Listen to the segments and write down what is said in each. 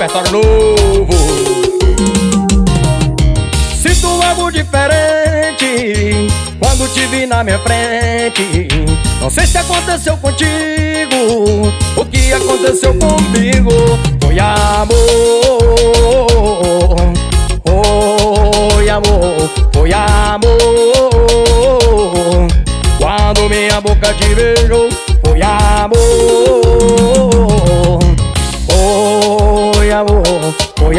repertório novo. Sinto algo diferente quando te vi na minha frente. Não sei se aconteceu contigo, o que aconteceu comigo. Foi amor, foi amor, foi amor. Quando minha boca te beijou, foi amor, foi amor, foi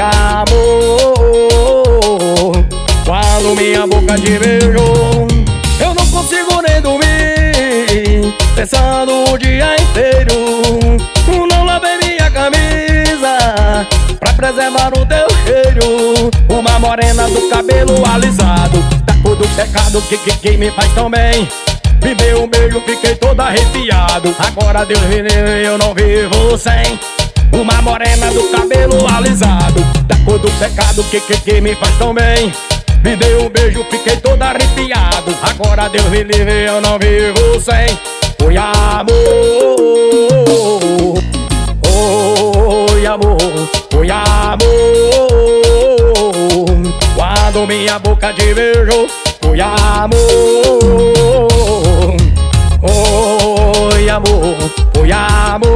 amor. Quando minha boca te beijou, eu não consigo nem dormir, pensando o dia inteiro. Não lavei minha camisa pra preservar o teu cheiro. Uma morena do cabelo alisado, da cor do pecado que me faz tão bem. Me deu um beijo, fiquei todo arrepiado. Agora Deus me livre, eu não vivo sem. Uma morena do cabelo alisado, da cor do pecado que me faz tão bem. Me deu um beijo, fiquei todo arrepiado. Agora Deus me livre, eu não vivo sem. Foi amor, foi amor, foi amor. Quando minha boca te beijou, foi amor, foi amor, foi amor.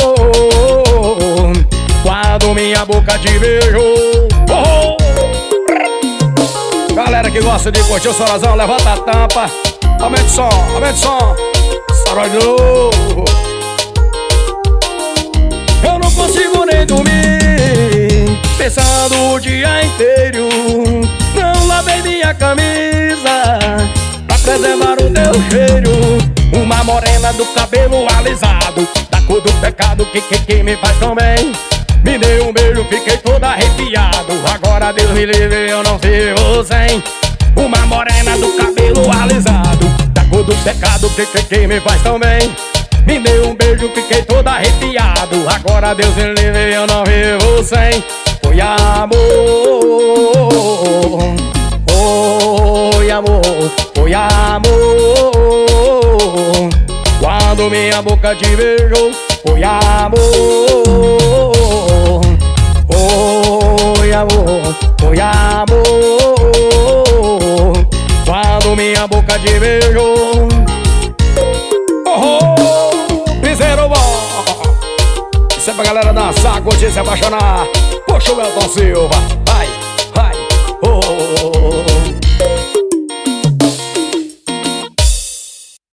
Quando minha boca te beijou. Galera que gosta de curtir o sorazão, levanta a tampa. Aumente o som, aumente o som. Sarau de novo. Eu não consigo nem dormir, pensando o dia inteiro. Não lavei minha camisa pra preservar o teu cheiro. Uma morena do cabelo alisado, da cor do pecado que me faz tão bem. Me deu um beijo, fiquei todo arrepiado. Agora Deus me livre, eu não vivo sem. Uma morena do cabelo alisado, da cor do pecado que me faz tão bem. Me deu um beijo, fiquei todo arrepiado. Agora Deus me livre, eu não vivo sem. Foi amor, foi amor, foi amor. Quando minha boca te beijou, foi amor, foi amor, foi amor. Quando minha boca te beijou. Piseiro bom. Isso é pra galera dançar, curtir, se apaixonar. Poxa, o Elton Silva. Vai, vai, oh.